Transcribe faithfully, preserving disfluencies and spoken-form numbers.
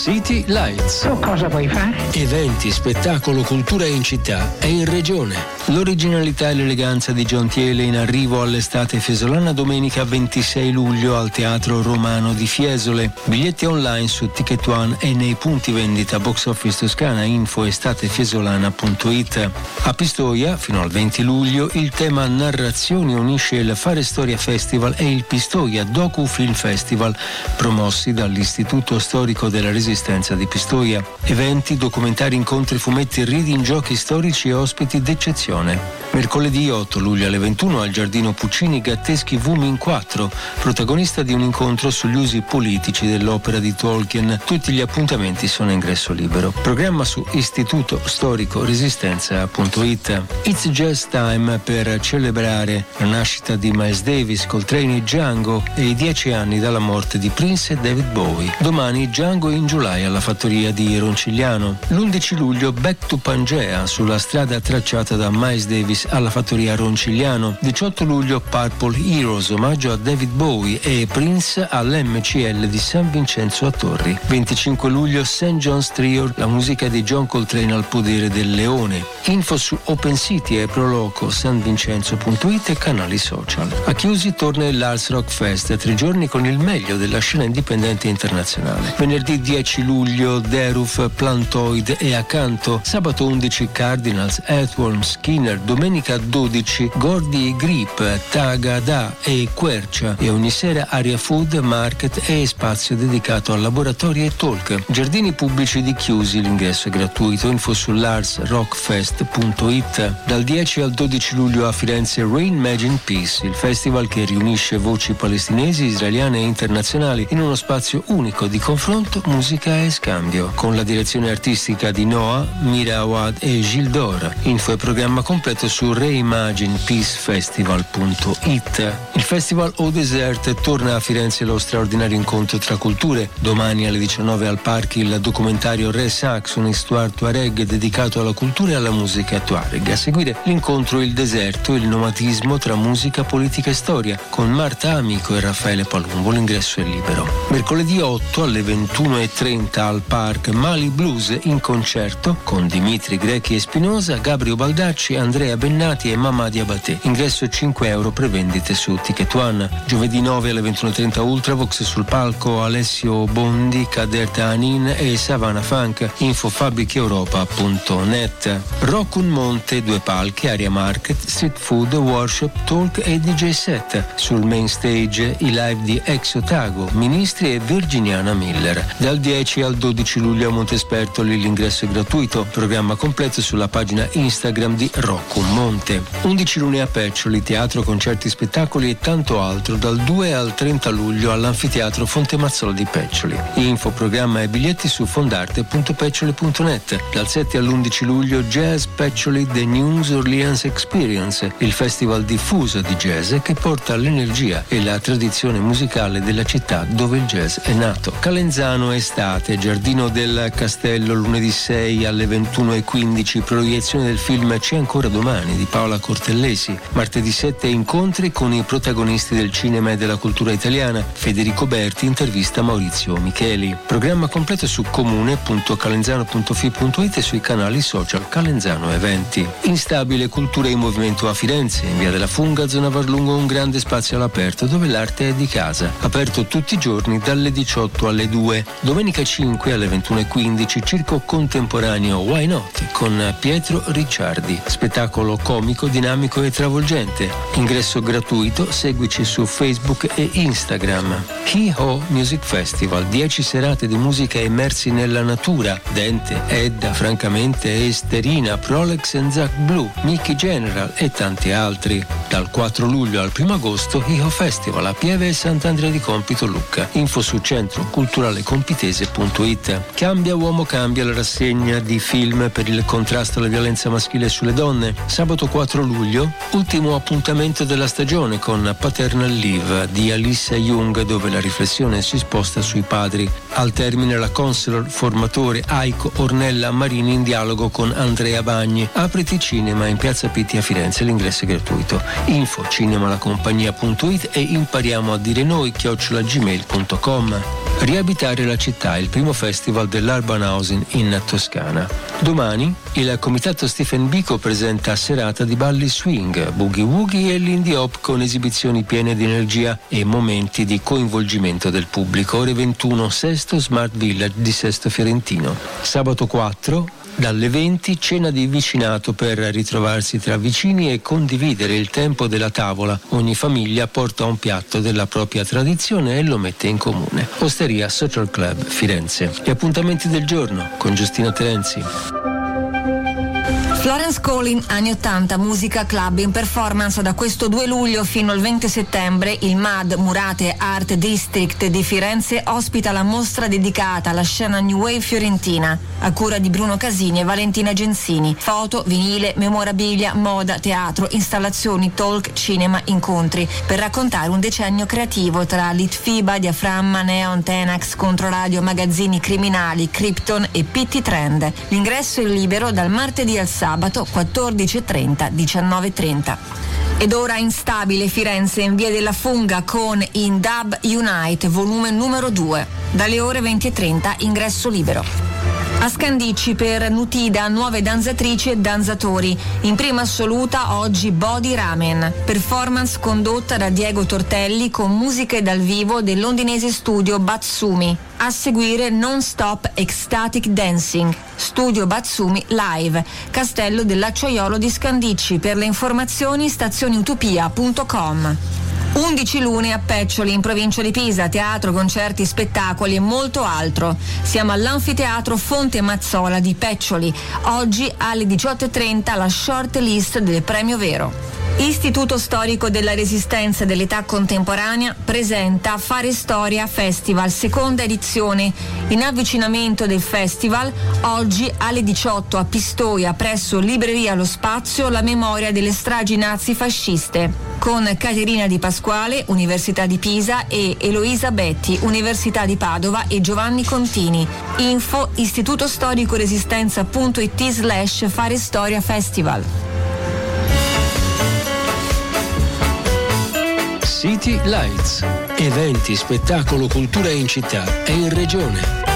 City Lights. Tu cosa vuoi fare? Eventi, spettacolo, cultura in città e in regione. L'originalità e l'eleganza di John Thiele in arrivo all'estate fiesolana domenica ventisei luglio al Teatro Romano di Fiesole. Biglietti online su Ticket One e nei punti vendita Box Office Toscana, info estatefiesolana punto it. A Pistoia, fino al venti luglio, il tema narrazioni unisce il Fare Storia Festival e il Pistoia Docu Film Festival, promossi dall'Istituto Storico della Resistenza di Pistoia. Eventi, documentari, incontri, fumetti, reading, giochi storici e ospiti d'eccezione. Mercoledì otto luglio alle ventuno al Giardino Puccini Gatteschi Vumin quattro, protagonista di un incontro sugli usi politici dell'opera di Tolkien. Tutti gli appuntamenti sono a ingresso libero. Programma su istituto storico resistenza punto it. It's Jazz Time per celebrare la nascita di Miles Davis, Coltrane e Django e i dieci anni dalla morte di Prince e David Bowie. Domani Django in July alla fattoria di Roncigliano. L'undici luglio Back to Pangea sulla strada tracciata da Miles Davis alla fattoria Roncigliano. diciotto luglio Purple Heroes, omaggio a David Bowie e Prince all'M C L di San Vincenzo a Torri. venticinque luglio Saint John's Trio, la musica di John Coltrane al podere del leone. Info su Open City e Proloco san vincenzo punto it e canali social. A Chiusi torna il Lars Rock Fest, tre giorni con il meglio della scena indipendente internazionale. Venerdì dieci luglio Deruf, Plantoid e Accanto. Sabato undici Cardinals, Earthworm, Skinner. Domenica dodici Gordy Grip, Tagada e Quercia. E ogni sera Aria Food, Market e spazio dedicato a laboratori e talk. Giardini pubblici di Chiusi, l'ingresso è gratuito. Info su lars rock fest punto it. Dal dieci al dodici luglio a Firenze Rain Imagine Peace, il festival che riunisce voci palestinesi, israeliane e internazionali in uno spazio unico di confronto, musica e scambio, con la direzione artistica di Noah, Mira Awad e Gildor. Info e programma completo su reimagine peace festival punto it. Il festival Au Desert torna a Firenze lo straordinario incontro tra culture. Domani alle diciannove al Parchi il documentario Re Saxon, Histoire Tuareg, dedicato alla cultura e alla musica tuareg. A seguire l'incontro Il Deserto, il nomadismo tra musica, politica e storia, con Marta Amico e Raffaele Palumbo. L'ingresso è libero. Mercoledì otto alle ventuno e trenta al Park Mali Blues in concerto con Dimitri Grechi e Spinosa, Gabrio Baldacci, Andrea Bennati e Mamma Diabaté. Ingresso cinque euro, prevendite su Ticket One. Giovedì nove alle ventuno e trenta Ultravox, sul palco Alessio Bondi, Kader Tanin e Savannah Funk. Info fabriceuropa punto net. Rock un Monte, due palchi, Area Market, Street Food, Workshop, Talk e D J set. Sul main stage i live di Ex Otago, Ministri e Virginiana Miller. Dal dieci al dodici luglio a Montespertoli l'ingresso è gratuito. Programma completo sulla pagina Instagram di Rock un Monte. undici luglio a Peccioli, teatro, concerti, spettacoli e tanto altro dal due al trenta luglio all'Anfiteatro Fontemazzolo di Peccioli. Info, programma e biglietti su fondarte punto peccioli punto net. Dal sette all'undici luglio Jazz Peccioli The New Orleans Experience, il festival diffuso di jazz che porta l'energia e la tradizione musicale della città dove il jazz è nato. Calenzano estate, Giardino del Castello, lunedì sei alle ventuno e quindici, proiezione del film C'è ancora domani di Paola Cortellesi. Martedì sette incontri con i protagonisti del cinema e della cultura italiana. Federico Berti intervista Maurizio Micheli. Programma completo su comune punto calenzano punto fi punto it e sui canali social Calenzano Eventi. Instabile cultura in movimento a Firenze, in via della Funga, zona Varlungo, un grande spazio all'aperto dove l'arte è di casa. Aperto tutti i giorni dalle diciotto alle due. Domenica cinque alle ventuno e quindici Circo Contemporaneo Why Not con Pietro Ricciardi. Spettacolo comico, dinamico e travolgente. Ingresso gratuito, seguici su Facebook e Instagram. Hee Ho Music Festival, dieci serate di musica immersi nella natura. Dente, Edda, Francamente, Esterina, Prolex and Zac Blue, Mickey General e tanti altri. Dal quattro luglio al primo agosto Hee Ho Festival a Pieve e Sant'Andrea di Compito Lucca. Info su centro culturale compitese punto it. Cambia uomo cambia, la rassegna di film per il contrasto alla violenza maschile sulle donne. Sabato quattro luglio, ultimo appuntamento della stagione con Paternal Leave di Alissa Jung, dove la riflessione si sposta sui padri. Al termine la counselor formatore Aiko Ornella Marini in dialogo con Andrea Bagni. Apriti Cinema in Piazza Pitti a Firenze, l'ingresso è gratuito. Info cinemalacompagnia punto it e impariamo a dire noi chiocciola gmail punto com. Riabitare la città, il primo festival dell'Albanhausen in Toscana. Domani il comitato Stephen Biko presenta serata di balli swing, boogie woogie e l'indie hop con esibizioni piene di energia e momenti di coinvolgimento del pubblico. Ore ventuno, Sesto Smart Village di Sesto Fiorentino. Sabato quattro, dalle venti, cena di vicinato per ritrovarsi tra vicini e condividere il tempo della tavola. Ogni famiglia porta un piatto della propria tradizione e lo mette in comune. Osteria Social Club Firenze. Gli appuntamenti del giorno con Giustina Terenzi. Florence Collin, anni ottanta, musica club in performance da questo due luglio fino al venti settembre. Il M A D Murate Art District di Firenze ospita la mostra dedicata alla scena New Wave fiorentina, a cura di Bruno Casini e Valentina Genzini. Foto, vinile, memorabilia, moda, teatro, installazioni, talk, cinema, incontri, per raccontare un decennio creativo tra Litfiba, Diaframma, Neon, Tenax, Controradio, Magazzini Criminali, Krypton e P T Trend. L'ingresso è libero dal martedì al sabato, quattordici e trenta, diciannove e trenta. Ed ora Instabile Firenze in via della Funga con In Dub Unite, volume numero due. Dalle ore venti e trenta, ingresso libero. A Scandicci per Nutida, nuove danzatrici e danzatori. In prima assoluta oggi Body Ramen, performance condotta da Diego Tortelli con musiche dal vivo del londinese studio Batsumi. A seguire Non Stop Ecstatic Dancing, studio Batsumi Live, Castello dell'Acciaiolo di Scandicci. Per le informazioni stazioniutopia punto com. undici lune a Peccioli in provincia di Pisa, teatro, concerti, spettacoli e molto altro. Siamo all'Anfiteatro Fonte Mazzola di Peccioli. Oggi alle diciotto e trenta la short list del Premio Vero. Istituto Storico della Resistenza e dell'Età Contemporanea presenta Fare Storia Festival, seconda edizione. In avvicinamento del festival, oggi alle diciotto a Pistoia, presso Libreria Lo Spazio, la memoria delle stragi nazi-fasciste, con Caterina Di Pasquale, Università di Pisa, e Eloisa Betti, Università di Padova, e Giovanni Contini. Info istitutostoricoresistenza.it slash Fare Storia Festival. City Lights. Eventi, spettacolo, cultura in città e in regione.